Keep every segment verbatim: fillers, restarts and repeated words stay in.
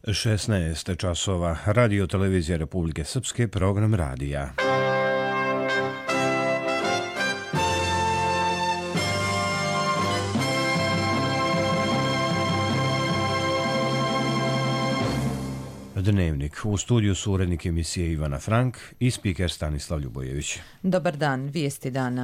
šesnaest časova. Radio televizija Republike Srpske, program radija. Dnevnik. U studiju su urednik emisije Ivana Frank i spiker Stanislav Ljubojević. Dobar dan, vijesti dana.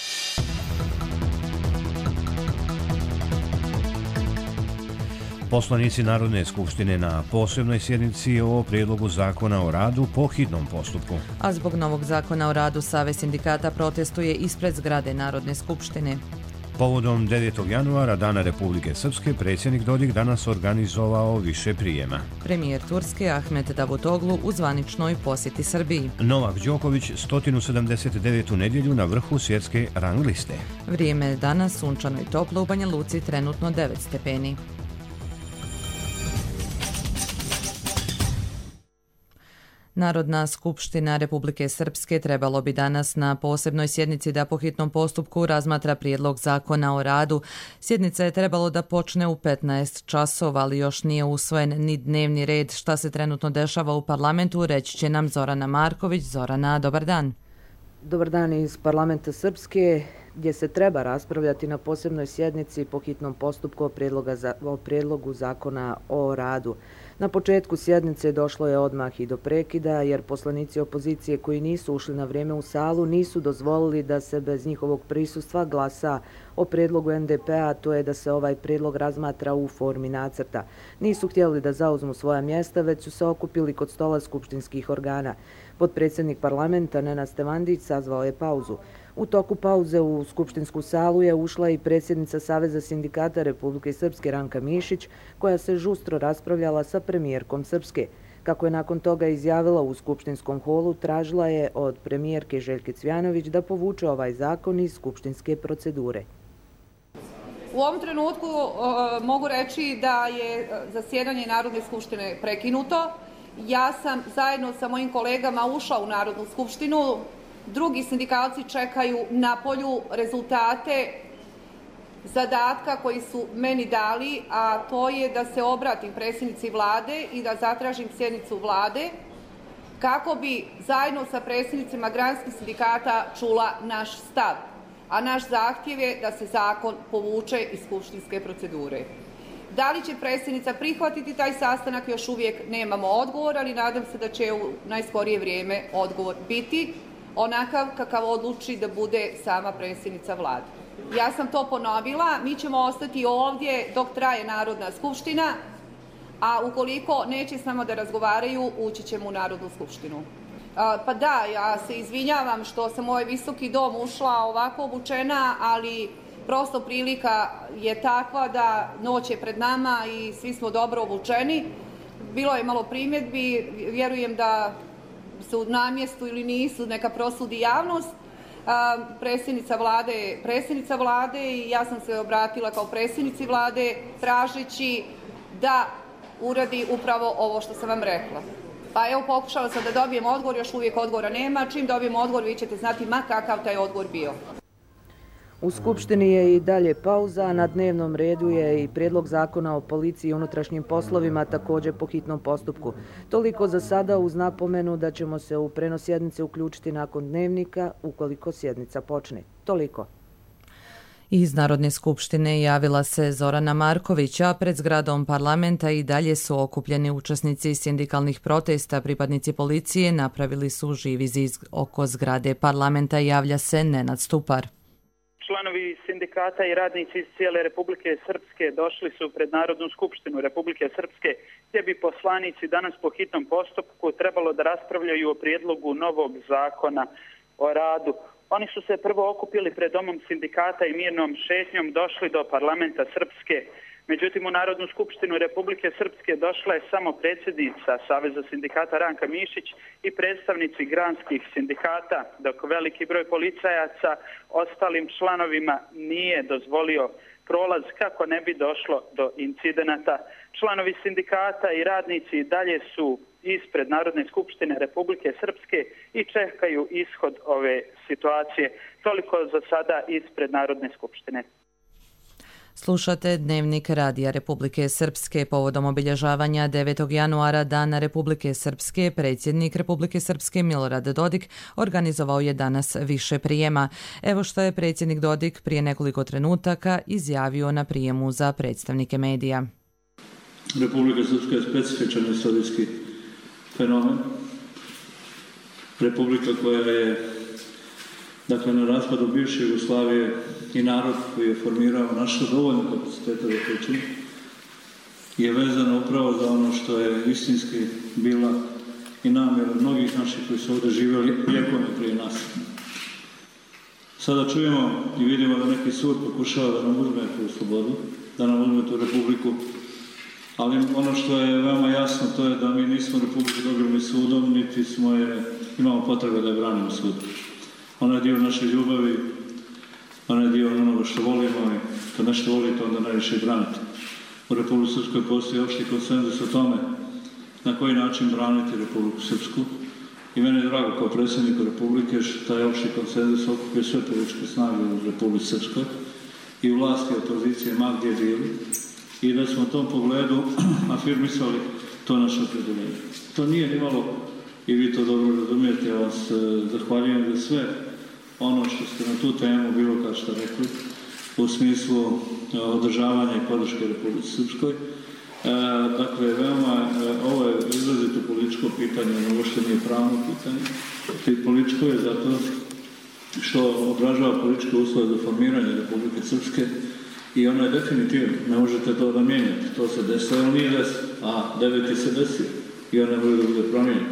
Poslanici Narodne skupštine na posebnoj sjednici o prijedlogu zakona o radu po hitnom postupku. A zbog novog zakona o radu Savez sindikata protestuje ispred zgrade Narodne skupštine. Povodom devetog januara, Dana Republike Srpske, predsjednik Dodik danas organizovao više prijema. Premijer Turske Ahmet Davutoglu u zvaničnoj posjeti Srbiji. Novak Đoković sto sedamdeset devetu nedjelju na vrhu svjetske rang liste. Vrijeme je danas sunčano i toplo, u Banja Luci trenutno devet stepeni. Narodna skupština Republike Srpske trebalo bi danas na posebnoj sjednici da po hitnom postupku razmatra prijedlog zakona o radu. Sjednica je trebalo da počne u petnaest časova, ali još nije usvojen ni dnevni red. Šta se trenutno dešava u parlamentu, reći će nam Zorana Marković. Zorana, dobar dan. Dobar dan iz parlamenta Srpske, gdje se treba raspravljati na posebnoj sjednici po hitnom postupku o, prijedloga za, o prijedlogu zakona o radu. Na početku sjednice došlo je odmah i do prekida, jer poslanici opozicije koji nisu ušli na vrijeme u salu nisu dozvolili da se bez njihovog prisustva glasa o prijedlogu en de pe-a, to je da se ovaj prijedlog razmatra u formi nacrta. Nisu htjeli da zauzmu svoja mjesta, već su se okupili kod stola skupštinskih organa. Potpredsjednik parlamenta Nenad Stevandić sazvao je pauzu. U toku pauze u skupštinsku salu je ušla i predsjednica Saveza sindikata Republike Srpske Ranka Mišić, koja se žustro raspravljala sa premijerkom Srpske. Kako je nakon toga izjavila u skupštinskom holu, tražila je od premijerke Željke Cvjanović da povuče ovaj zakon iz skupštinske procedure. U ovom trenutku uh, mogu reći da je zasjedanje Narodne skupštine prekinuto. Ja sam zajedno sa mojim kolegama ušla u Narodnu skupštinu. Drugi sindikalci čekaju na polju rezultate zadatka koji su meni dali, a to je da se obratim predsjednici vlade i da zatražim sjednicu vlade kako bi zajedno sa predsjednicima granskih sindikata čula naš stav. A naš zahtjev je da se zakon povuče iz skupštinske procedure. Da li će predsjednica prihvatiti taj sastanak, još uvijek nemamo odgovor, ali nadam se da će u najskorije vrijeme odgovor biti onakav kakav odluči da bude sama predsjednica vlade. Ja sam to ponovila, mi ćemo ostati ovdje dok traje Narodna skupština, a ukoliko neće s nama da razgovaraju, ući ćemo u Narodnu skupštinu. A, pa da, ja se izvinjavam što sam u ovaj visoki dom ušla ovako obučena, ali prosto prilika je takva da noć je pred nama i svi smo dobro obučeni. Bilo je malo primjedbi, vjerujem da su na mjestu ili nisu, neka prosudi javnost. A, predsjednica vlade je predsjednica vlade i ja sam se obratila kao predsjednici vlade tražeći da uradi upravo ovo što sam vam rekla. Pa evo, pokušala sam da dobijem odgovor, još uvijek odgovora nema. Čim dobijem odgovor, vi ćete znati ma kakav taj odgovor bio. U Skupštini je i dalje pauza, na dnevnom redu je i prijedlog zakona o policiji i unutrašnjim poslovima, također po hitnom postupku. Toliko za sada, uz napomenu da ćemo se u prenos sjednice uključiti nakon dnevnika ukoliko sjednica počne. Toliko. Iz Narodne skupštine javila se Zorana Marković, a pred zgradom parlamenta i dalje su okupljeni učesnici sindikalnih protesta. Pripadnici policije napravili su živi zid oko zgrade parlamenta, javlja se Nenad Stupar. Članovi sindikata i radnici iz cijele Republike Srpske došli su pred Narodnu skupštinu Republike Srpske, gdje bi poslanici danas po hitnom postupku trebalo da raspravljaju o prijedlogu novog zakona o radu. Oni su se prvo okupili pred domom sindikata i mirnom šetnjom došli do parlamenta Srpske. Međutim, u Narodnu skupštinu Republike Srpske došla je samo predsjednica Saveza sindikata Ranka Mišić i predstavnici granskih sindikata, dok veliki broj policajaca ostalim članovima nije dozvolio prolaz kako ne bi došlo do incidenata. Članovi sindikata i radnici dalje su ispred Narodne skupštine Republike Srpske i čekaju ishod ove situacije. Toliko za sada ispred Narodne skupštine. Slušate Dnevnik Radija Republike Srpske. Povodom obilježavanja devetog januara Dana Republike Srpske, predsjednik Republike Srpske Milorad Dodik organizovao je danas više prijema. Evo što je predsjednik Dodik prije nekoliko trenutaka izjavio na prijemu za predstavnike medija. Republika Srpska je specifičan istorijski fenomen. Republika koja je, dakle, na raspadu bivše Jugoslavije i narod koji je formirao naše dovoljne kapacitete da to čini, je vezano upravo za ono što je istinski bila i namjera mnogih naših koji su ovdje živjeli vjekome prije nas. Sada čujemo i vidimo da neki sud pokušava da nam uzme tu slobodu, da nam uzme tu republiku, ali ono što je veoma jasno to je da mi nismo republiku dobili ni sudom, niti smo je, imamo potrebe da je branimo sud. Ona je dio naše ljubavi, ona je dio onoga što volimo i kad nešto volite onda najviše i branite. U Republiku Srpskoj postoji opšti konsenzus o tome na koji način braniti Republiku Srpsku i meni je drago kao predsjedniku Republike što taj opšti konsenzus okupio sve političke snage u Republici Srpskoj i vlasti opozicije ma gdje bili i da smo u tom pogledu afirmisali to naše opredeljenje. To nije nimalo, i vi to dobro razumijete, ja vas zahvaljujem za sve ono što ste na tu temu bilo kao što rekli u smislu održavanja i podrške Republike Srpskoj. E, dakle, veoma, e, ovo je izrazito političko pitanje, ono što nije pravno pitanje. I političko je zato što odražava političke uslove za formiranje Republike Srpske i ono je definitivno, ne možete to da mijenjate. To se desilo, ali nije desilo, a deveti se desio i ono ne bude da bude promijenjeno.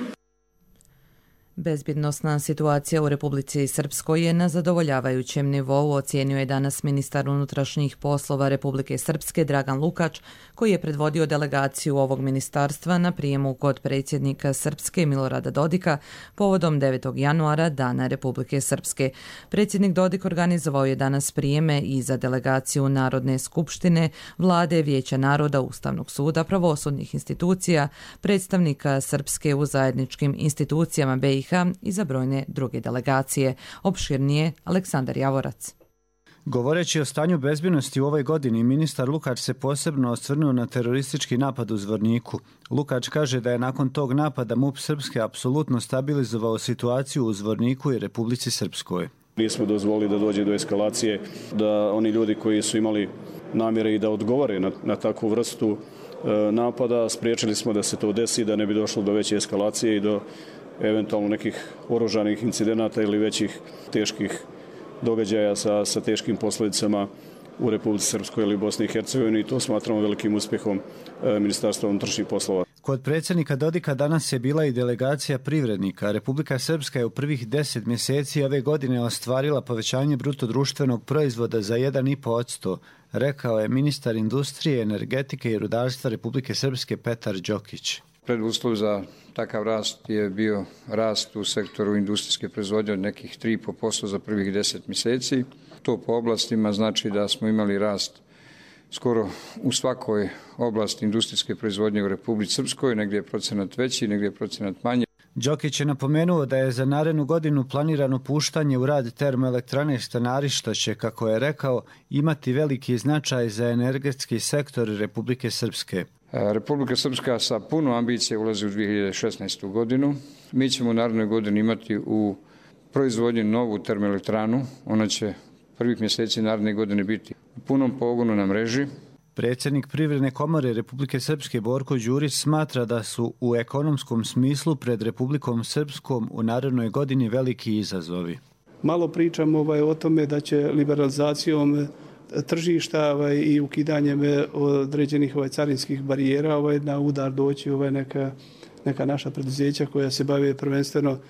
Bezbjednosna situacija u Republici Srpskoj je na zadovoljavajućem nivou, ocijenio je danas ministar unutrašnjih poslova Republike Srpske Dragan Lukač, koji je predvodio delegaciju ovog ministarstva na prijemu kod predsjednika Srpske Milorada Dodika povodom devetog januara Dana Republike Srpske. Predsjednik Dodik organizovao je danas prijeme i za delegaciju Narodne skupštine, Vlade, Vijeća naroda, Ustavnog suda, pravosudnih institucija, predstavnika Srpske u zajedničkim institucijama B i H i za brojne druge delegacije. Opširnije Aleksandar Javorac. Govoreći o stanju bezbjednosti u ovoj godini, ministar Lukač se posebno osvrnuo na teroristički napad u Zvorniku. Lukač kaže da je nakon tog napada MUP Srpske apsolutno stabilizovao situaciju u Zvorniku i Republici Srpskoj. Nismo dozvolili da dođe do eskalacije, da oni ljudi koji su imali namjere i da odgovore na, na takvu vrstu e, napada, spriječili smo da se to desi, da ne bi došlo do veće eskalacije i do eventualno nekih oružanih incidenata ili većih teških događaja sa, sa teškim posljedicama u Republici Srpskoj ili Bosni i Hercegovini i to smatramo velikim uspjehom e, Ministarstva unutrašnjih poslova. Kod predsjednika Dodika danas je bila i delegacija privrednika. Republika Srpska je u prvih deset mjeseci ove godine ostvarila povećanje bruto društvenog proizvoda za jedan zarez pet posto, rekao je ministar industrije, energetike i rudarstva Republike Srpske Petar Đokić. Preduslov za takav rast je bio rast u sektoru industrijske proizvodnje od nekih tri zarez pet posto za prvih deset mjeseci. To po oblastima znači da smo imali rast skoro u svakoj oblasti industrijske proizvodnje u Republici Srpskoj, negdje je procenat veći, negdje je procenat manji. Đokić je napomenuo da je za narednu godinu planirano puštanje u rad termoelektrane Stanari, što će, kako je rekao, imati veliki značaj za energetski sektor Republike Srpske. Republika Srpska sa puno ambicije ulazi u dvije hiljade šesnaestu. godinu. Mi ćemo u narednoj godini imati u proizvodnji novu termoelektranu. Ona će prvih mjeseci naredne godine biti u punom pogonu na mreži. Predsjednik Privredne komore Republike Srpske Borko Đurić smatra da su u ekonomskom smislu pred Republikom Srpskom u narednoj godini veliki izazovi. Malo pričamo ovaj, o tome da će liberalizacijom tržišta ovaj, i ukidanjem određenih ovaj, carinskih barijera ovaj, na udar doći ovaj, neka, neka naša preduzeća koja se bave prvenstveno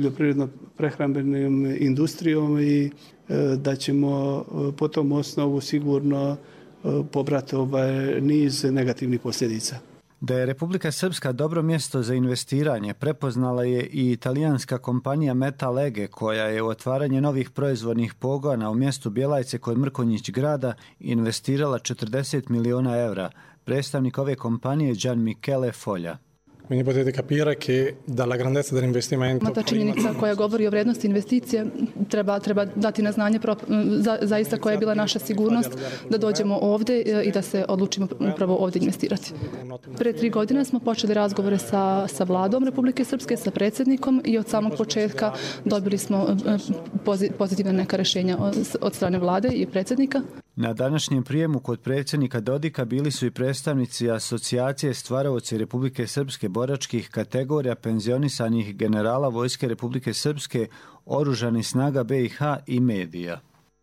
poljoprivredno-prehrambenom industrijom i e, da ćemo po tom osnovu sigurno e, pobrati ovaj, niz negativnih posljedica. Da je Republika Srpska dobro mjesto za investiranje prepoznala je i italijanska kompanija Metalege, koja je u otvaranje novih proizvodnih pogona u mjestu Bjelajce kod Mrkonjić grada investirala četrdeset miliona evra. Predstavnik ove kompanije Gian Michele Foglia. Quindi potete capire che dalla grandezza dell'investimento... Ta činjenica koja govori o vrednosti investicije treba, treba dati na znanje pro, za, zaista koja je bila naša sigurnost da dođemo ovde i da se odlučimo upravo ovde investirati. Pre tri godine smo počeli razgovore sa, sa vladom Republike Srpske, sa predsjednikom i od samog početka dobili smo pozitivne neka rešenja od strane vlade i predsjednika. Na današnjem prijemu kod predsjednika Dodika bili su i predstavnici Asocijacije stvaraoci Republike Srpske boračkih kategorija penzionisanih generala Vojske Republike Srpske, oružanih snaga be i ha i medija.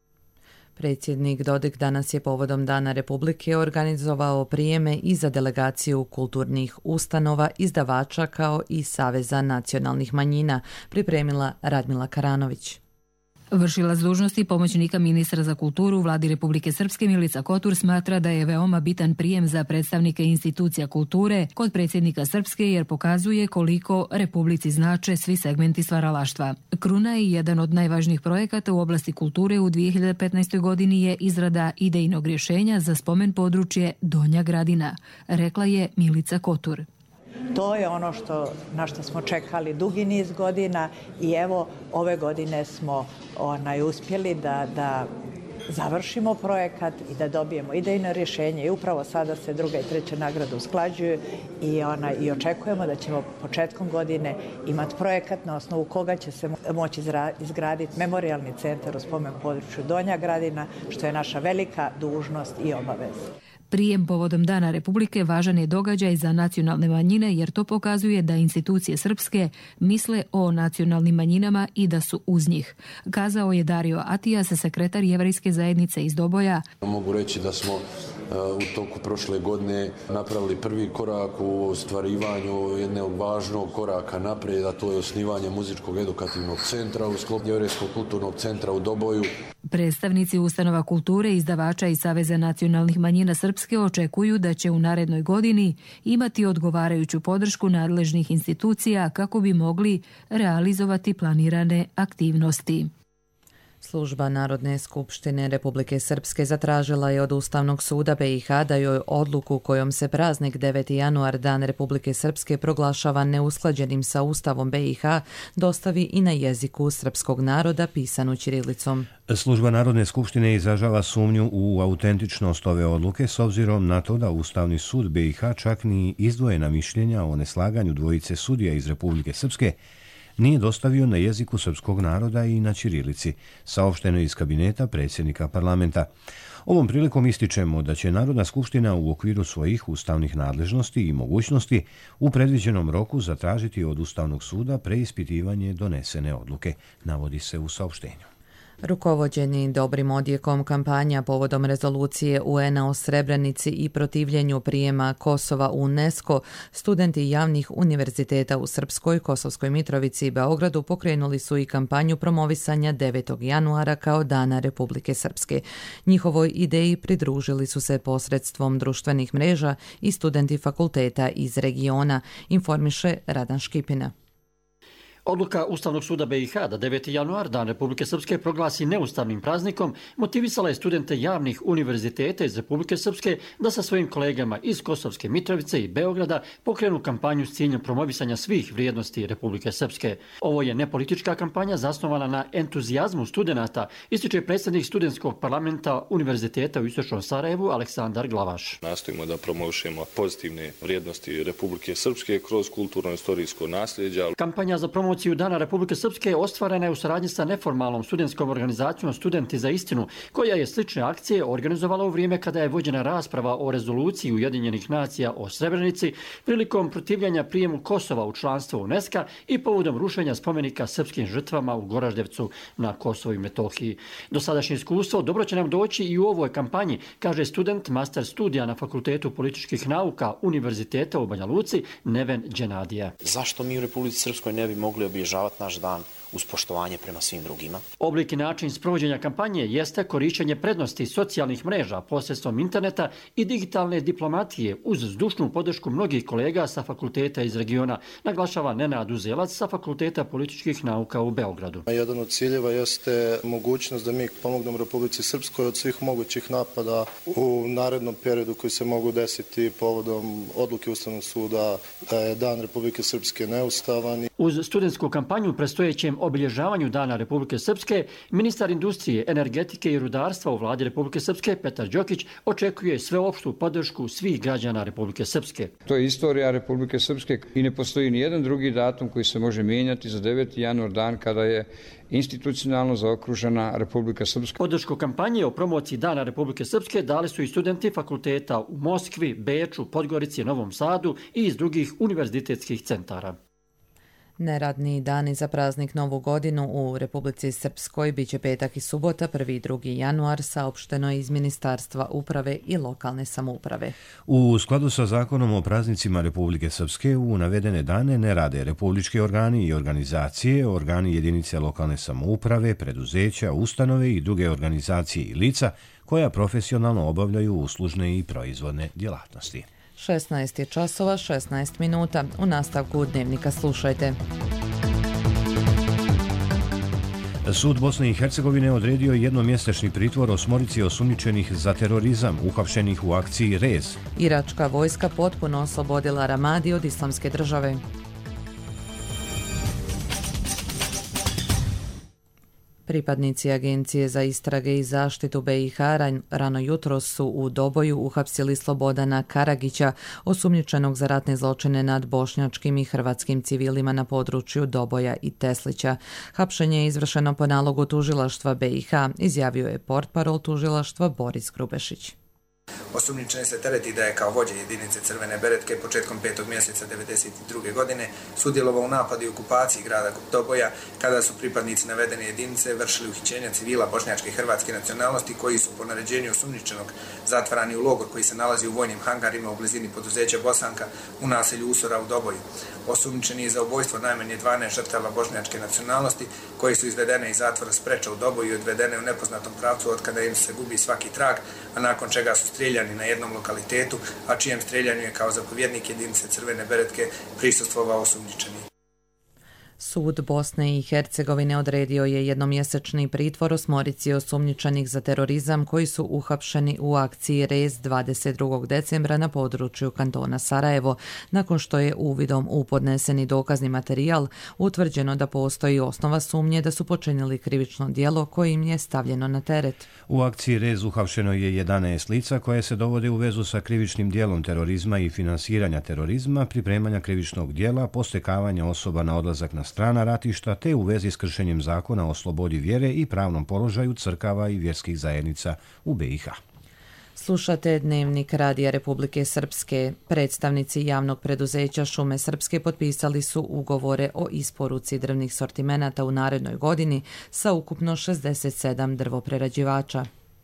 Predsjednik Dodik danas je povodom Dana Republike organizovao prijeme i za delegaciju kulturnih ustanova, izdavača kao i Saveza nacionalnih manjina, pripremila Radmila Karanović. Vršilac dužnosti pomoćnika ministra za kulturu u vladi Republike Srpske Milica Kotur smatra da je veoma bitan prijem za predstavnike institucija kulture kod predsjednika Srpske jer pokazuje koliko Republici znače svi segmenti stvaralaštva. Kruna je jedan od najvažnijih projekata u oblasti kulture u dvije hiljade petnaestoj. godini je izrada idejnog rješenja za spomen područje Donja Gradina, rekla je Milica Kotur. To je ono što, na što smo čekali dugi niz godina i evo ove godine smo onaj, uspjeli da, da završimo projekat i da dobijemo idejno rješenje i upravo sada se druga i treća nagrada usklađuju i, onaj, i očekujemo da ćemo početkom godine imati projekat na osnovu koga će se moći izgraditi memorijalni centar u spomen području Donja Gradina, što je naša velika dužnost i obaveza. Prijem povodom Dana Republike važan je događaj za nacionalne manjine jer to pokazuje da institucije srpske misle o nacionalnim manjinama i da su uz njih. Kazao je Dario Atijas, sekretar Jevrejske zajednice iz Doboja. Mogu reći da smo u toku prošle godine napravili prvi korak u ostvarivanju jednog važnog koraka naprijed, a to je osnivanje muzičkog edukativnog centra u sklopu Jevrejskog kulturnog centra u Doboju. Predstavnici ustanova kulture, izdavača i Saveza nacionalnih manjina Srpske očekuju da će u narednoj godini imati odgovarajuću podršku nadležnih institucija kako bi mogli realizovati planirane aktivnosti. Služba Narodne skupštine Republike Srpske zatražila je od Ustavnog suda be i ha da joj odluku kojom se praznik deveti januar Dan Republike Srpske proglašava neusklađenim sa Ustavom be i ha dostavi i na jeziku srpskog naroda pisanu ćirilicom. Služba Narodne skupštine izražava sumnju u autentičnost ove odluke s obzirom na to da Ustavni sud be i ha čak ni izdvojena mišljenja o neslaganju dvojice sudija iz Republike Srpske nije dostavio na jeziku srpskog naroda i na ćirilici, saopšteno iz kabineta predsjednika parlamenta. Ovom prilikom ističemo da će Narodna skupština u okviru svojih ustavnih nadležnosti i mogućnosti u predviđenom roku zatražiti od Ustavnog suda preispitivanje donesene odluke, navodi se u saopštenju. Rukovođeni dobrim odjekom kampanja povodom rezolucije u en a o Srebrenici i protivljenju prijema Kosova u UNESCO, studenti javnih univerziteta u Srpskoj, Kosovskoj Mitrovici i Beogradu pokrenuli su i kampanju promovisanja devetog januara kao Dana Republike Srpske. Njihovoj ideji pridružili su se posredstvom društvenih mreža i studenti fakulteta iz regiona, informiše Radan Škipina. Odluka Ustavnog suda be i ha da deveti januar Dan Republike Srpske proglasi neustavnim praznikom motivisala je studente javnih univerziteta iz Republike Srpske da sa svojim kolegama iz Kosovske Mitrovice i Beograda pokrenu kampanju s ciljem promovisanja svih vrijednosti Republike Srpske. Ovo je nepolitička kampanja zasnovana na entuzijazmu studenata, ističe predsjednik studentskog parlamenta Univerziteta u Istočnom Sarajevu Aleksandar Glavaš. Nastojimo da promovišemo pozitivne vrijednosti Republike Srpske kroz kulturno-istorijsko nasljeđe. Kampanja za promociju Dana Republike Srpske ostvarena je u saradnji sa neformalnom studentskom organizacijom Studenti za istinu, koja je slične akcije organizovala u vrijeme kada je vođena rasprava o rezoluciji Ujedinjenih nacija o Srebrenici prilikom protivljanja prijemu Kosova u članstvo UNESCO i povodom rušenja spomenika srpskim žrtvama u Goraždevcu na Kosovu i Metohiji. Dosadašnje iskustvo dobro će nam doći i u ovoj kampanji, kaže student master studija na Fakultetu političkih nauka Univerziteta u Banja Luci Neven Đenadija. Zašto mi u Republici Srpskoj ne bi mogli obilježavati naš dan uz poštovanje prema svim drugima. Oblik i način sprovođenja kampanje jeste korišćenje prednosti socijalnih mreža posredstvom interneta i digitalne diplomatije uz zdušnu podršku mnogih kolega sa fakulteta iz regiona, naglašava Nenad Uzelac sa Fakulteta političkih nauka u Beogradu. Jedan od ciljeva jeste mogućnost da mi pomognemo Republici Srpskoj od svih mogućih napada u narednom periodu koji se mogu desiti povodom odluke Ustavnog suda da je Dan Republike Srpske neustavan. Uz studentsku kampanju predstojećem obilježavanju Dana Republike Srpske, ministar industrije, energetike i rudarstva u vladi Republike Srpske Petar Đokić očekuje sveopštu podršku svih građana Republike Srpske. To je istorija Republike Srpske i ne postoji ni jedan drugi datum koji se može mijenjati za deveti januar, dan kada je institucionalno zaokružena Republika Srpska. Podršku kampanje o promociji Dana Republike Srpske dali su i studenti fakulteta u Moskvi, Beču, Podgorici, Novom Sadu i iz drugih univerzitetskih centara. Neradni dani za praznik Novu godinu u Republici Srpskoj biće petak i subota, prvi i drugi januar, saopšteno je iz Ministarstva uprave i lokalne samouprave. U skladu sa zakonom o praznicima Republike Srpske u navedene dane ne rade republički organi i organizacije, organi jedinice lokalne samouprave, preduzeća, ustanove i druge organizacije i lica koja profesionalno obavljaju uslužne i proizvodne djelatnosti. šesnaest je časova, šesnaest minuta. U nastavku dnevnika slušajte. Sud Bosne i Hercegovine odredio jednomjesečni pritvor osmorici osumnjičenih za terorizam uhapšenih u akciji Rez. Iračka vojska potpuno oslobodila Ramadi od Islamske države. Pripadnici Agencije za istrage i zaštitu B i H rano jutro su u Doboju uhapsili Slobodana Karagića, osumnjičenog za ratne zločine nad bošnjačkim i hrvatskim civilima na području Doboja i Teslića. Hapšenje je izvršeno po nalogu tužilaštva B i H, izjavio je portparol tužilaštva Boris Grubešić. Osumnjičeni se tereti da je kao vođa jedinice Crvene beretke početkom petog mjeseca devedeset druge. godine sudjelovao u napadu i okupaciji grada Doboja kada su pripadnici navedene jedinice vršili uhićenja civila bošnjačke i hrvatske nacionalnosti koji su po naređenju osumnjičenog zatvarani u logor koji se nalazi u vojnim hangarima u blizini poduzeća Bosanka u naselju Usora u Doboju. Osumnjičeni je za ubojstvo najmanje dvanaest žrtava bošnjačke nacionalnosti koji su izvedene iz zatvora Spreča u Doboju i odvedene u nepoznatom pravcu od kada im se gubi svaki trag, a nakon čega su streljani na jednom lokalitetu, a čijem streljanju je kao zapovjednik jedinice Crvene beretke prisustvovao osumnjičeni. Sud Bosne i Hercegovine odredio je jednomjesečni pritvor osmorici osumnjičenih za terorizam koji su uhapšeni u akciji Rez dvadeset drugog decembra na području kantona Sarajevo, nakon što je uvidom u podneseni dokazni materijal utvrđeno da postoji osnova sumnje da su počinili krivično djelo koje im je stavljeno na teret. U akciji Rez uhapšeno je jedanaest lica koje se dovode u vezu sa krivičnim djelom terorizma i finansiranja terorizma, pripremanja krivičnog djela, postekavanja osoba na odlazak na strana ratišta te u vezi s kršenjem zakona o slobodi vjere i pravnom položaju crkava i vjerskih zajednica u B i H. Slušate dnevnik Radija Republike Srpske. Predstavnici javnog preduzeća Šume Srpske potpisali su ugovore o isporuci drvnih sortimenata u narednoj godini sa ukupno šezdeset sedam drvoprerađivača.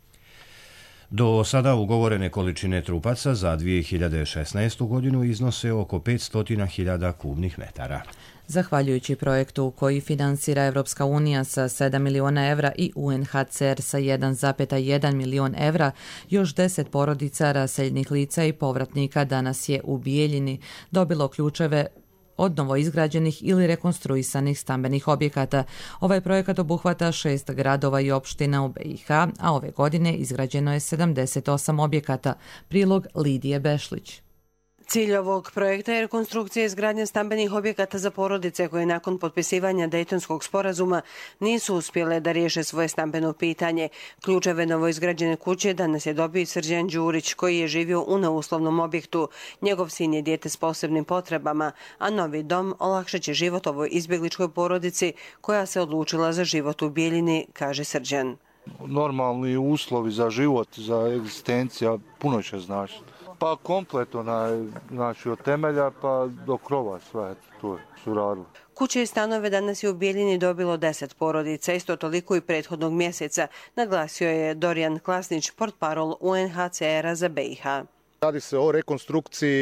Do sada ugovorene količine trupaca za dvije hiljade šesnaestu. godinu iznose oko petsto hiljada kubnih metara. Zahvaljujući projektu koji finansira Evropska unija sa sedam miliona evra i U N H C R sa jedan zarez jedan milion evra, još deset porodica raseljenih lica i povratnika danas je u Bijeljini dobilo ključeve od novoizgrađenih ili rekonstruisanih stambenih objekata. Ovaj projekat obuhvata šest gradova i opština u B i H, a ove godine izgrađeno je sedamdeset osam objekata. Prilog Lidije Bešlić. Cilj ovog projekta je rekonstrukcija izgradnje stambenih objekata za porodice koje nakon potpisivanja Dejtonskog sporazuma nisu uspjele da riješe svoje stambeno pitanje. Ključeve novoizgrađene kuće danas je dobio Srđan Đurić koji je živio u neuslovnom objektu. Njegov sin je dijete s posebnim potrebama, a novi dom olakšat će život ovoj izbjegličkoj porodici koja se odlučila za život u Bijeljini, kaže Srđan. Normalni uslovi za život, za egzistencija puno će značiti. Pa komplet onaj, znači od temelja pa do krova sve tu su radili. Kuće i stanove danas je u Bijeljini dobilo deset porodica, isto toliko i prethodnog mjeseca, naglasio je Dorijan Klasnić, portparol U N H C R-a za B i H. Radi se o rekonstrukciji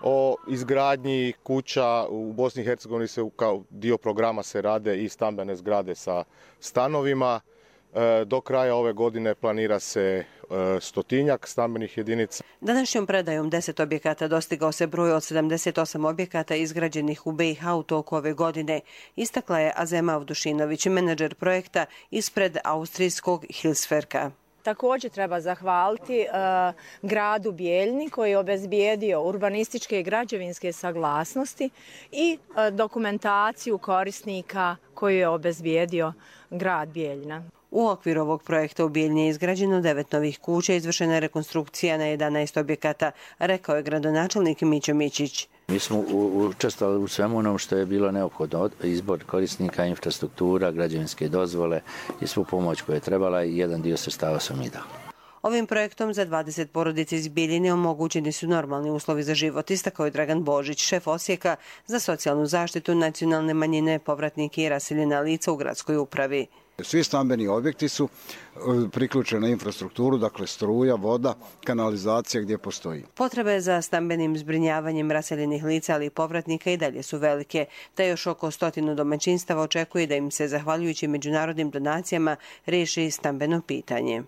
o izgradnji kuća u Bosni i Hercegovini se kao dio programa se rade i stambene zgrade sa stanovima. Do kraja ove godine planira se stotinjak stambenih jedinica. Današnjom predajom deset objekata dostigao se broj od sedamdeset osam objekata izgrađenih u B i H u toku ove godine, istakla je Azema Avdušinović, menadžer projekta ispred austrijskog Hilsferka. Također treba zahvaliti e, gradu Bijeljni koji je obezbijedio urbanističke i građevinske saglasnosti i e, dokumentaciju korisnika koju je obezbijedio grad Bijeljna. U okviru ovog projekta u Bijeljni je izgrađeno devet novih kuća, izvršena je rekonstrukcija na jedanaest objekata, rekao je gradonačelnik Mićo Mićić. Mi smo učestvovali u svemu onom što je bilo neophodno, izbor korisnika, infrastruktura, građevinske dozvole i svu pomoć koju je trebala i jedan dio sredstava sam i dao. Ovim projektom za dvadeset porodica iz Bijeljine omogućeni su normalni uslovi za život, istakao je Dragan Božić, šef Osijeka za socijalnu zaštitu nacionalne manjine, povratnike i raseljena lica u gradskoj upravi. Svi stambeni objekti su priključeni na infrastrukturu, dakle struja, voda, kanalizacija gdje postoji. Potrebe za stambenim zbrinjavanjem raseljenih lica, ali i povratnika i dalje su velike, te još oko stotinu domaćinstava očekuje da im se, zahvaljujući međunarodnim donacijama, riješi stambeno pitanje.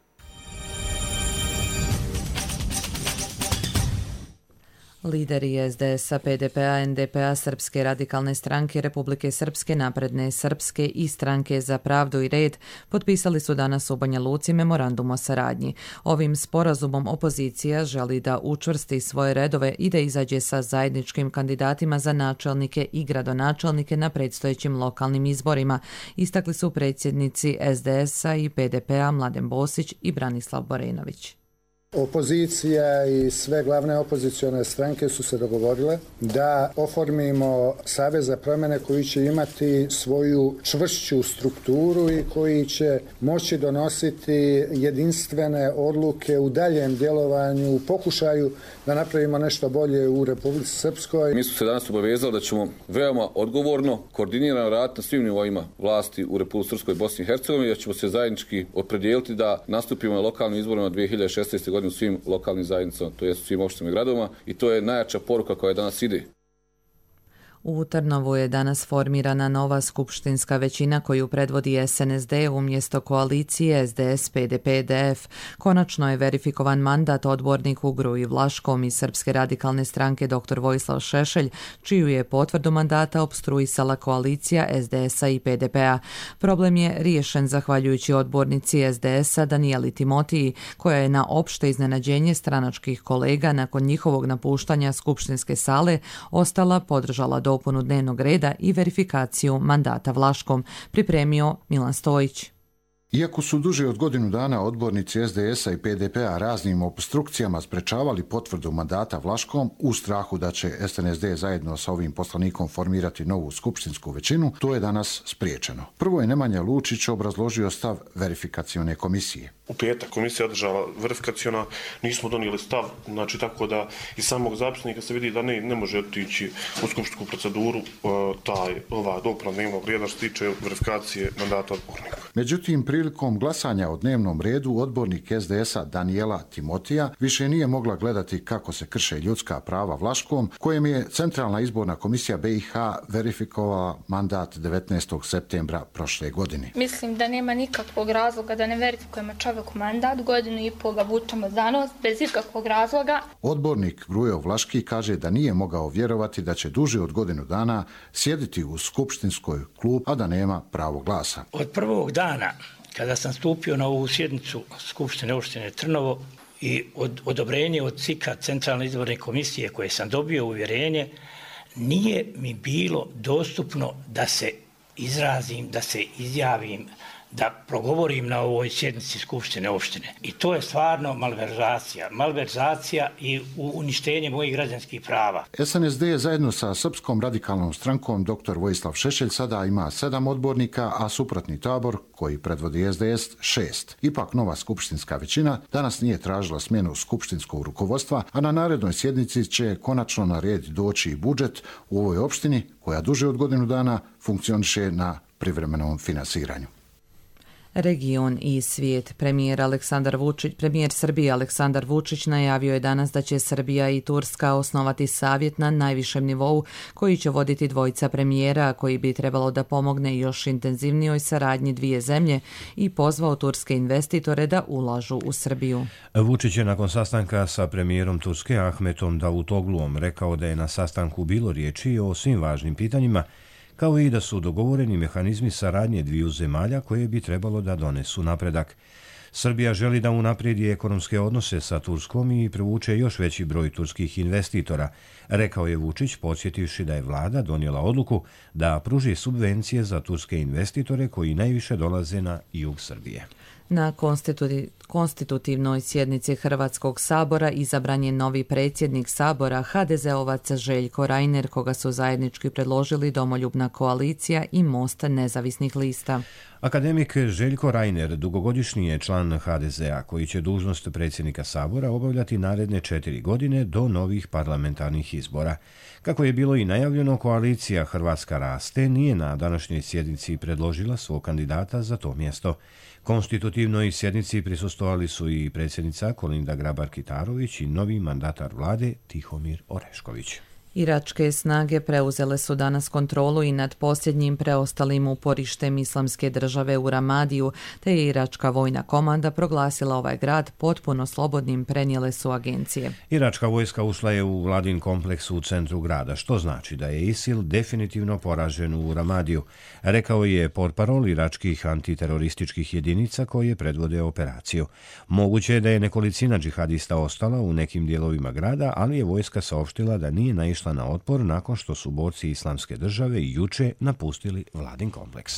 Lideri es de es a, pe de pe a, en de pe a, Srpske radikalne stranke, Republike Srpske, Napredne Srpske i Stranke za pravdu i red potpisali su danas u Banja Luci memorandum o saradnji. Ovim sporazumom opozicija želi da učvrsti svoje redove i da izađe sa zajedničkim kandidatima za načelnike i gradonačelnike na predstojećim lokalnim izborima, istakli su predsjednici es de es a i pe de pe a Mladen Bosić i Branislav Borenović. Opozicija i sve glavne opozicione stranke su se dogovorile da oformimo Savez za promjene koji će imati svoju čvršću strukturu i koji će moći donositi jedinstvene odluke u daljem djelovanju, u pokušaju da napravimo nešto bolje u Republici Srpskoj. Mi smo se danas obavezali da ćemo veoma odgovorno, koordinirano raditi na svim nivoima vlasti u Republici Srpskoj i Bosni i Hercegovini, da ćemo se zajednički opredijeliti da nastupimo na lokalnim izborima dvije hiljade šesnaeste. godine u svim lokalnim zajednicama, to jest u svim opštinama i gradovima, i to je najjača poruka koja danas ide. U Trnovu je danas formirana nova skupštinska većina koju predvodi es en es de umjesto koalicije es de es pe de pe de ef. Konačno je verifikovan mandat odborniku Gruji Vlaškom iz Srpske radikalne stranke dr Vojislav Šešelj, čiju je potvrdu mandata opstruisala koalicija es de es a i pe de pe a. Problem je riješen zahvaljujući odbornici es de es a Danijeli Timotiji, koja je na opšte iznenađenje stranačkih kolega nakon njihovog napuštanja skupštinske sale ostala podržala do dopunu dnevnog reda i verifikaciju mandata Vlaškom, pripremio Milan Stojić. Iako su duže od godinu dana odbornici es de es a i pe de pe a raznim obstrukcijama sprečavali potvrdu mandata Vlaškom u strahu da će es en es de zajedno sa ovim poslanikom formirati novu skupštinsku većinu, to je danas spriječeno. Prvo je Nemanja Lučić obrazložio stav verifikacione komisije. U petak komisija održala verifikaciona, nismo donijeli stav, znači tako da iz samog zapisnika se vidi da ne, ne može otići u skupštinsku proceduru taj, ova dopuna dnevnog reda što se tiče verifikacije mandata odbornika. Međutim, prilikom glasanja o dnevnom redu odbornik es de es a Danijela Timotija više nije mogla gledati kako se krše ljudska prava Vlaškom, kojem je Centralna izborna komisija be i ha verifikovala mandat devetnaestog septembra prošle godine. Mislim da nema nikakvog razloga da ne verifikujemo čovjeku mandat, godinu i pol ga vučemo za nos bez ikakvog razloga. Odbornik Grujo Vlaški kaže da nije mogao vjerovati da će duže od godinu dana sjediti u skupštinskoj klupi, a da nema pravo glasa. Od prvog dana kada sam stupio na ovu sjednicu Skupštine opštine Trnovo i od odobrenje od C I K-a, Centralne izborne komisije, koje sam dobio uvjerenje, nije mi bilo dostupno da se izrazim, da se izjavim, da progovorim na ovoj sjednici Skupštine opštine. I to je stvarno malverzacija. Malverzacija i uništenje mojih građanskih prava. es en es de zajedno sa Srpskom radikalnom strankom dr Vojislav Šešelj sada ima sedam odbornika, a suprotni tabor, koji predvodi es de es, šest. Ipak nova skupštinska većina danas nije tražila smjenu skupštinskog rukovodstva, a na narednoj sjednici će konačno na red doći i budžet u ovoj opštini, koja duže od godinu dana funkcioniše na privremenom finansiranju. Region i svijet. Premijer Aleksandar Vučić, premijer Srbije Aleksandar Vučić najavio je danas da će Srbija i Turska osnovati savjet na najvišem nivou koji će voditi dvojica premijera koji bi trebalo da pomogne još intenzivnijoj saradnji dvije zemlje i pozvao turske investitore da ulažu u Srbiju. Vučić je nakon sastanka sa premijerom Turske Ahmetom Davutogluom rekao da je na sastanku bilo riječi o svim važnim pitanjima, kao i da su dogovoreni mehanizmi saradnje dviju zemalja koje bi trebalo da donesu napredak. Srbija želi da unaprijedi ekonomske odnose sa Turskom i privuče još veći broj turskih investitora, rekao je Vučić, podsjetivši da je vlada donijela odluku da pruži subvencije za turske investitore koji najviše dolaze na jug Srbije. Na konstitutivnoj sjednici Hrvatskog sabora izabran je novi predsjednik sabora ha de zeovac Željko Reiner, koga su zajednički predložili Domoljubna koalicija i Most nezavisnih lista. Akademik Željko Reiner dugogodišnji je član ha de zea koji će dužnost predsjednika sabora obavljati naredne četiri godine do novih parlamentarnih izbora. Kako je bilo i najavljeno, koalicija Hrvatska raste nije na današnjoj sjednici predložila svog kandidata za to mjesto. Konstitutivnoj sjednici prisustvovali su i predsjednica Kolinda Grabar-Kitarović i novi mandatar vlade Tihomir Orešković. Iračke snage preuzele su danas kontrolu i nad posljednjim preostalim uporištem Islamske države u Ramadiju, te je iračka vojna komanda proglasila ovaj grad potpuno slobodnim, prenijele su agencije. Iračka vojska ušla je u vladin kompleks u centru grada, što znači da je ISIL definitivno poražen u Ramadiju, rekao je portparol iračkih antiterorističkih jedinica koje predvode operaciju. Moguće je da je nekolicina džihadista ostala u nekim dijelovima grada, ali je vojska saopštila da nije naišla na otpor nakon što su borci Islamske države juče napustili vladin kompleks.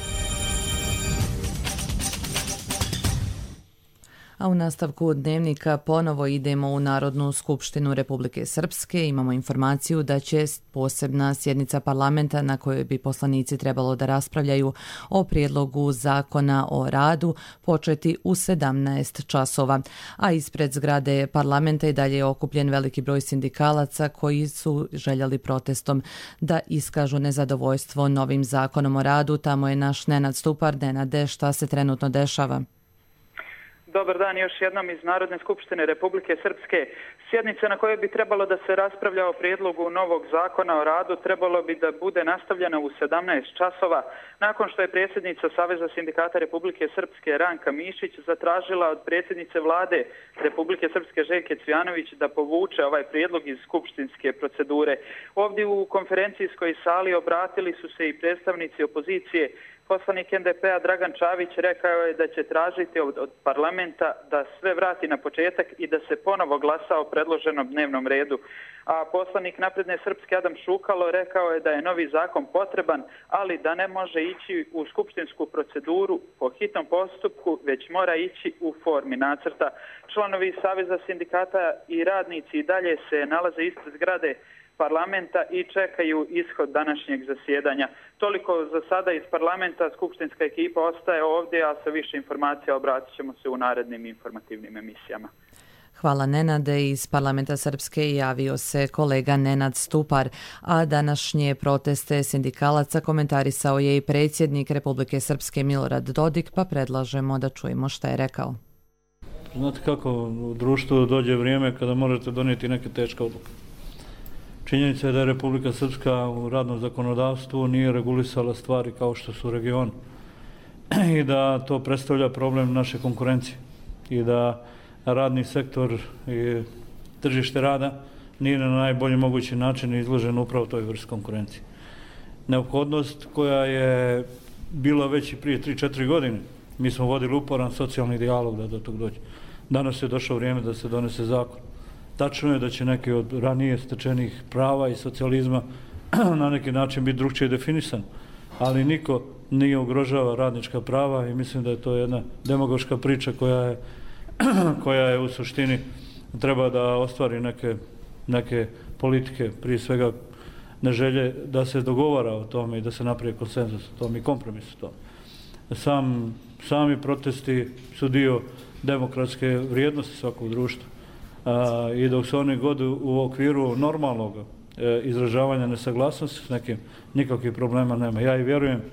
A u nastavku dnevnika ponovo idemo u Narodnu skupštinu Republike Srpske. Imamo informaciju da će posebna sjednica parlamenta na kojoj bi poslanici trebalo da raspravljaju o prijedlogu zakona o radu početi u sedamnaest časova. A ispred zgrade parlamenta i dalje je okupljen veliki broj sindikalaca koji su željeli protestom da iskažu nezadovoljstvo novim zakonom o radu. Tamo je naš Nenad Stupar. Nenade, šta se trenutno dešava? Dobar dan još jednom iz Narodne skupštine Republike Srpske. Sjednica na kojoj bi trebalo da se raspravlja o prijedlogu novog zakona o radu trebalo bi da bude nastavljena u sedamnaest časova, nakon što je predsjednica Saveza sindikata Republike Srpske Ranka Mišić zatražila od predsjednice vlade Republike Srpske Željke Cvijanović da povuče ovaj prijedlog iz skupštinske procedure. Ovdje u konferencijskoj sali obratili su se i predstavnici opozicije. Poslanik en de pe-a Dragan Čavić rekao je da će tražiti od, od parlamenta da sve vrati na početak i da se ponovo glasa o predloženom dnevnom redu. A poslanik Napredne Srpske Adam Šukalo rekao je da je novi zakon potreban, ali da ne može ići u skupštinsku proceduru po hitnom postupku, već mora ići u formi nacrta. Članovi Saveza sindikata i radnici i dalje se nalaze ispred zgrade parlamenta i čekaju ishod današnjeg zasjedanja. Toliko za sada iz parlamenta, skupštinska ekipa ostaje ovdje, a sa više informacija obratit ćemo se u narednim informativnim emisijama. Hvala Nenade. Iz parlamenta Srpske javio se kolega Nenad Stupar, a današnje proteste sindikalaca komentarisao je i predsjednik Republike Srpske Milorad Dodik, pa predlažemo da čujemo šta je rekao. Znate kako u društvu dođe vrijeme kada možete donijeti neke teške odluke. Činjenica je da je Republika Srpska u radnom zakonodavstvu nije regulisala stvari kao što su regioni i da to predstavlja problem naše konkurencije i da radni sektor i tržište rada nije na najbolji mogući način izložen upravo toj vrsti konkurencije. Neophodnost koja je bila već i prije tri četiri godine, mi smo vodili uporan socijalni dijalog da do tog dođe. Danas je došlo vrijeme da se donese zakon. Tačno je da će neki od ranije stečenih prava i socijalizma na neki način biti drugčije definisan, ali niko nije ugrožava radnička prava i mislim da je to jedna demagoška priča koja je, koja je u suštini treba da ostvari neke, neke politike, prije svega ne želje da se dogovara o tome i da se napravi konsenzus o tome i kompromis o tome. Sam, sami protesti su dio demokratske vrijednosti svakog društva. A, i dok se oni god u okviru normalnog e, izražavanja nesaglasnosti s nekim, nikakvih problema nema. Ja i vjerujem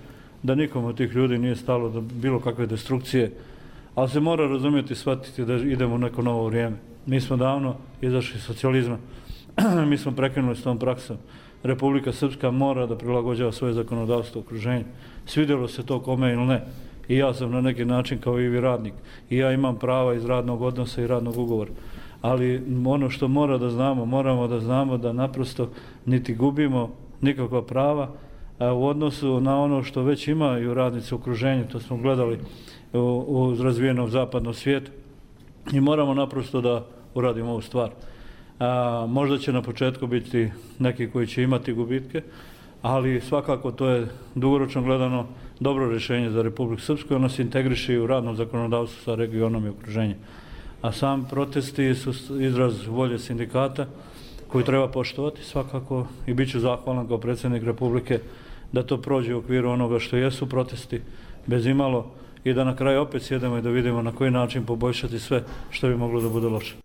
da nikom od tih ljudi nije stalo do bilo kakve destrukcije, ali se mora razumjeti i shvatiti da idemo u neko novo vrijeme. Mi smo davno izašli iz socijalizma, mi smo prekinuli s tom praksom. Republika Srpska mora da prilagođava svoje zakonodavstvo u okruženju. Svidjelo se to kome ili ne. I ja sam na neki način kao i vi radnik. I ja imam prava iz radnog odnosa i radnog ugovora. Ali ono što mora da znamo, moramo da znamo da naprosto niti gubimo nikakva prava u odnosu na ono što već imaju radnici u okruženju. To smo gledali u, u razvijenom zapadnom svijetu. I moramo naprosto da uradimo ovu stvar. A, možda će na početku biti neki koji će imati gubitke, ali svakako to je dugoročno gledano dobro rješenje za Republiku Srpsku. Ona se integriše u radnom zakonodavstvu sa regionom i okruženjem. A sam protesti su izraz volje sindikata koju treba poštovati svakako i bit ću zahvalan kao predsjednik Republike da to prođe u okviru onoga što jesu protesti bez imalo i da na kraju opet sjedemo i da vidimo na koji način poboljšati sve što bi moglo da bude loše.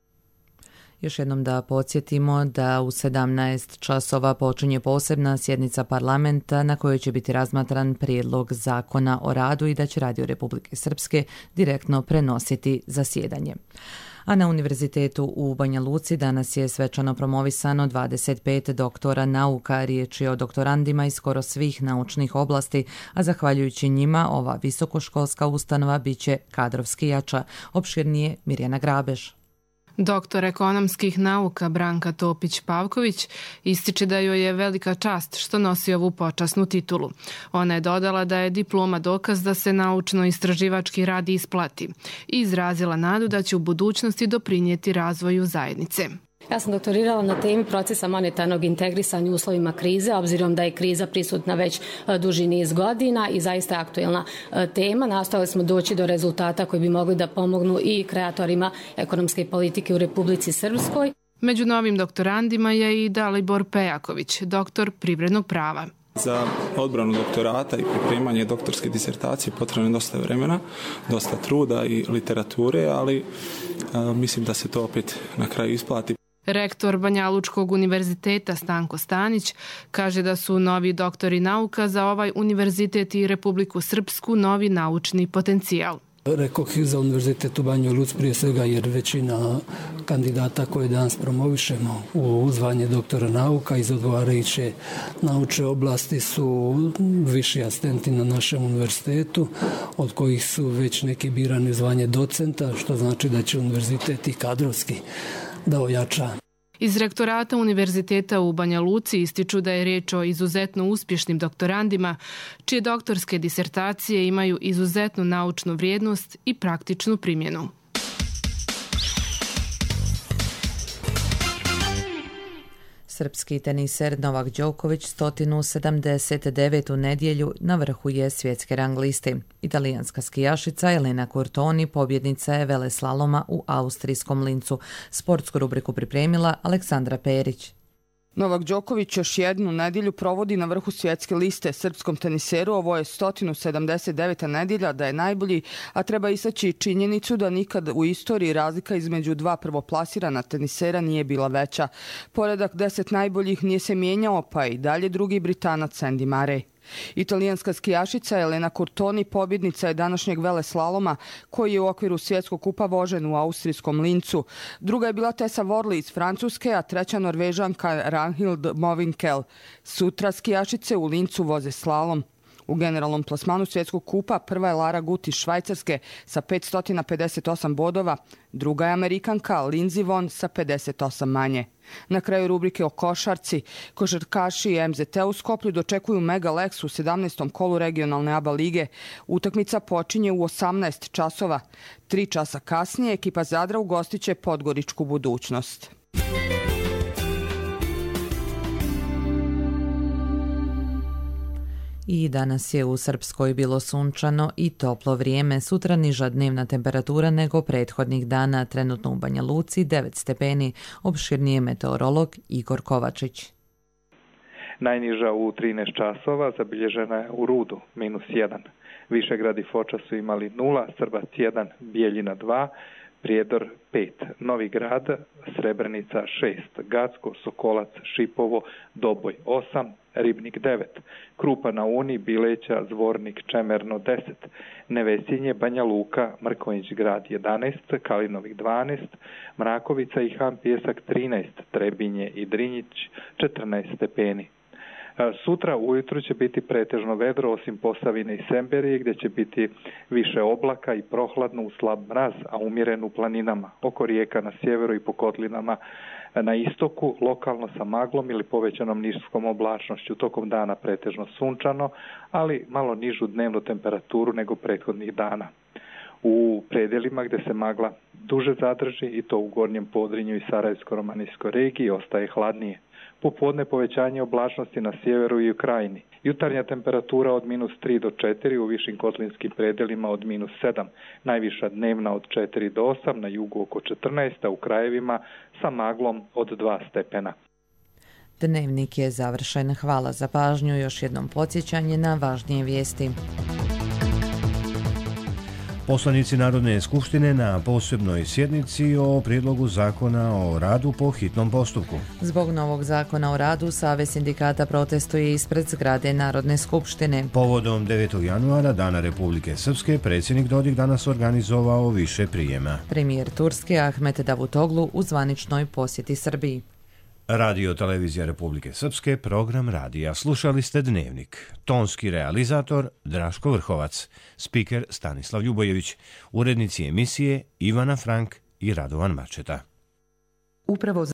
Još jednom da podsjetimo da u sedamnaest časova počinje posebna sjednica parlamenta na kojoj će biti razmatran prijedlog zakona o radu i da će Radio Republike Srpske direktno prenositi zasjedanje. A na Univerzitetu u Banja Luci danas je svečano promovisano dvadeset pet doktora nauka. Riječ je o doktorandima iz skoro svih naučnih oblasti, a zahvaljujući njima ova visokoškolska ustanova biće kadrovski jača. Opširnije Mirjana Grabež. Doktor ekonomskih nauka Branka Topić-Pavković ističe da joj je velika čast što nosi ovu počasnu titulu. Ona je dodala da je diploma dokaz da se naučno-istraživački rad isplati i izrazila nadu da će u budućnosti doprinijeti razvoju zajednice. Ja sam doktorirala na temi procesa monetarnog integrisanja u uslovima krize, obzirom da je kriza prisutna već duži niz godina i zaista je aktuelna tema. Nastojali smo doći do rezultata koji bi mogli da pomognu i kreatorima ekonomske politike u Republici Srpskoj. Među novim doktorandima je i Dalibor Pejaković, doktor privrednog prava. Za odbranu doktorata i pripremanje doktorske disertacije potrebno je dosta vremena, dosta truda i literature, ali a, mislim da se to opet na kraju isplati. Rektor Banjalučkog univerziteta Stanko Stanić kaže da su novi doktori nauka za ovaj univerzitet i Republiku Srpsku novi naučni potencijal. Rekoh za univerzitet u Banjoj Luci prije svega jer većina kandidata koje danas promovišemo u zvanje doktora nauka iz odgovarajuće naučne oblasti su viši asistenti na našem univerzitetu, od kojih su već neki birani u zvanje docenta, što znači da će univerzitet i kadrovski da ojača. Iz rektorata Univerziteta u Banja Luci ističu da je riječ o izuzetno uspješnim doktorandima, čije doktorske disertacije imaju izuzetnu naučnu vrijednost i praktičnu primjenu. Srpski teniser Novak Đoković sto sedamdeset devetu nedjelju na vrhu je svjetske rang liste. Italijanska skijašica Elena Curtoni pobjednica je veleslaloma u austrijskom Lincu. Sportsku rubriku pripremila Aleksandra Perić. Novak Đoković još jednu nedjelju provodi na vrhu svjetske liste. Srpskom teniseru ovo je sto sedamdeset deveta nedjelja da je najbolji, a treba istaći činjenicu da nikad u istoriji razlika između dva prvoplasirana tenisera nije bila veća. Poredak deset najboljih nije se mijenjao, pa je i dalje drugi Britanac Andy Murray. Italijanska skijašica Elena Curtoni pobjednica je današnjeg veleslaloma koji je u okviru svjetskog kupa vožen u austrijskom Lincu. Druga je bila Tessa Worley iz Francuske, a treća Norvežanka Ragnhild Mowinckel. Sutra skijašice u Lincu voze slalom. U generalnom plasmanu svjetskog kupa prva je Lara Gut iz Švajcarske sa petsto pedeset osam bodova, druga je Amerikanka Lindsey Vonn sa pedeset osam manje. Na kraju rubrike o košarci, košarkaši em zet te u Skoplju dočekuju Mega Lex u sedamnaestom kolu regionalne A B A lige. Utakmica počinje u osamnaest časova. Tri časa kasnije ekipa Zadra ugostiće Podgoričku Budućnost. I danas je u Srpskoj bilo sunčano i toplo vrijeme. Sutra niža dnevna temperatura nego prethodnih dana. Trenutno u Banja Luci devet stepeni. Opširnije meteorolog Igor Kovačić. Najniža u trinaest časova zabilježena je u Rudu, minus jedan. Višegrad i Foča su imali nula, Srbac jedan, Bijeljina dva, Prijedor pet, Novi Grad, Srebrenica šest, Gacko, Sokolac, Šipovo, Doboj osam, Ribnik devet, Krupa na Uni, Bileća, Zvornik, Čemerno deset, Nevesinje, Banja Luka, Mrkonjić Grad jedanaest, Kalinovik dvanaest, Mrakovica i Han Pjesak trinaest, Trebinje i Drinjić četrnaest stepeni. Sutra ujutru će biti pretežno vedro osim Posavine i Semberije gdje će biti više oblaka i prohladno u slab mraz, a umjeren u planinama, oko rijeka na sjeveru i po kotlinama na istoku, lokalno sa maglom ili povećanom nižskom oblačnošću, tokom dana pretežno sunčano, ali malo nižu dnevnu temperaturu nego prethodnih dana. U predjelima gdje se magla duže zadrži, i to u Gornjem Podrinju i Sarajevsko-romanijskoj regiji, ostaje hladnije. Popodne povećanje oblačnosti na sjeveru i u krajini. Jutarnja temperatura od minus tri do četiri, u višim kotlinskim predjelima od minus sedam. Najviša dnevna od četiri do osam, na jugu oko četrnaest, a u krajevima sa maglom od dva stepena. Dnevnik je završen. Hvala za pažnju. Još jednom podsjećanje na važnije vijesti. Poslanici Narodne skupštine na posebnoj sjednici o prijedlogu zakona o radu po hitnom postupku. Zbog novog zakona o radu, Savez sindikata protestuje ispred zgrade Narodne skupštine. Povodom devetog januara, Dana Republike Srpske, predsjednik Dodik danas organizovao više prijema. Premijer Turske Ahmet Davutoglu u zvaničnoj posjeti Srbiji. Radio Televizija Republike Srpske, program radija. Slušali ste Dnevnik. Tonski realizator Draško Vrhovac, spiker Stanislav Ljubojević, urednici emisije Ivana Frank i Radovan Mačeta. Upravo